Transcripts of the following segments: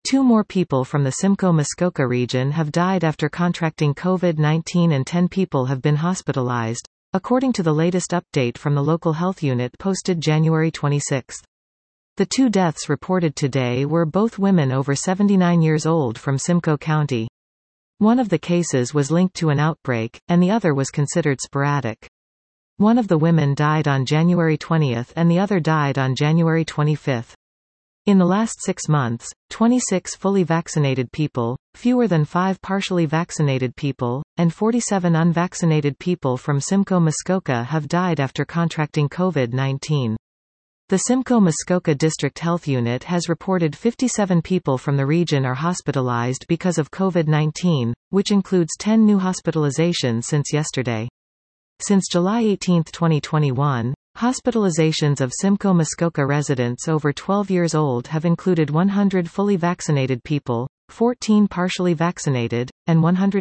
2 more people from the Simcoe-Muskoka region have died after contracting COVID-19 and 10 people have been hospitalized, according to the latest update from the local health unit posted January 26. The 2 deaths reported today were both women over 79 years old from Simcoe County. One of the cases was linked to an outbreak, and the other was considered sporadic. One of the women died on January 20 and the other died on January 25. In the last 6 months, 26 fully vaccinated people, fewer than 5 partially vaccinated people, and 47 unvaccinated people from Simcoe-Muskoka have died after contracting COVID-19. The Simcoe-Muskoka District Health Unit has reported 57 people from the region are hospitalized because of COVID-19, which includes 10 new hospitalizations since yesterday. Since July 18, 2021, hospitalizations of Simcoe-Muskoka residents over 12 years old have included 100 fully vaccinated people, 14 partially vaccinated, and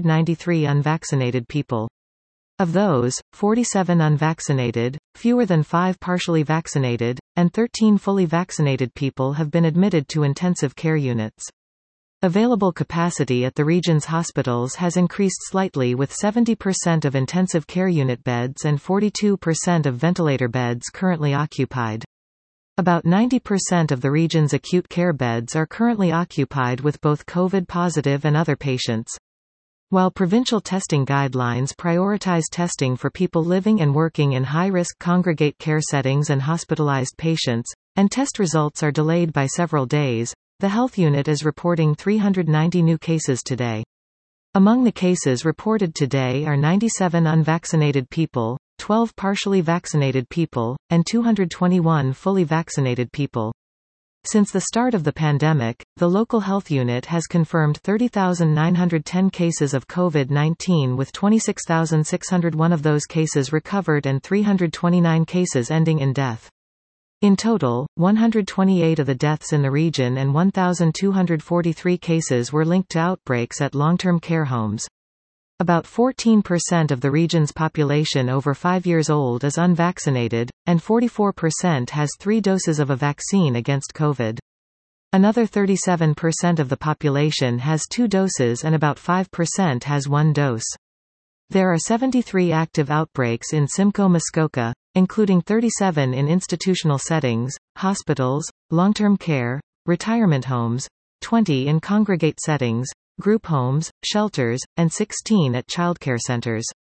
193 unvaccinated people. Of those, 47 unvaccinated, fewer than 5 partially vaccinated, and 13 fully vaccinated people have been admitted to intensive care units. Available capacity at the region's hospitals has increased slightly with 70% of intensive care unit beds and 42% of ventilator beds currently occupied. About 90% of the region's acute care beds are currently occupied with both COVID-positive and other patients. While provincial testing guidelines prioritize testing for people living and working in high-risk congregate care settings and hospitalized patients, and test results are delayed by several days, the health unit is reporting 390 new cases today. Among the cases reported today are 97 unvaccinated people, 12 partially vaccinated people, and 221 fully vaccinated people. Since the start of the pandemic, the local health unit has confirmed 30,910 cases of COVID-19 with 26,601 of those cases recovered and 329 cases ending in death. In total, 128 of the deaths in the region and 1,243 cases were linked to outbreaks at long-term care homes. About 14% of the region's population over 5 years old is unvaccinated, and 44% has 3 doses of a vaccine against COVID. Another 37% of the population has 2 doses and about 5% has 1 dose. There are 73 active outbreaks in Simcoe-Muskoka, including 37 in institutional settings, hospitals, long-term care, retirement homes, 20 in congregate settings, group homes, shelters, and 16 at childcare centers.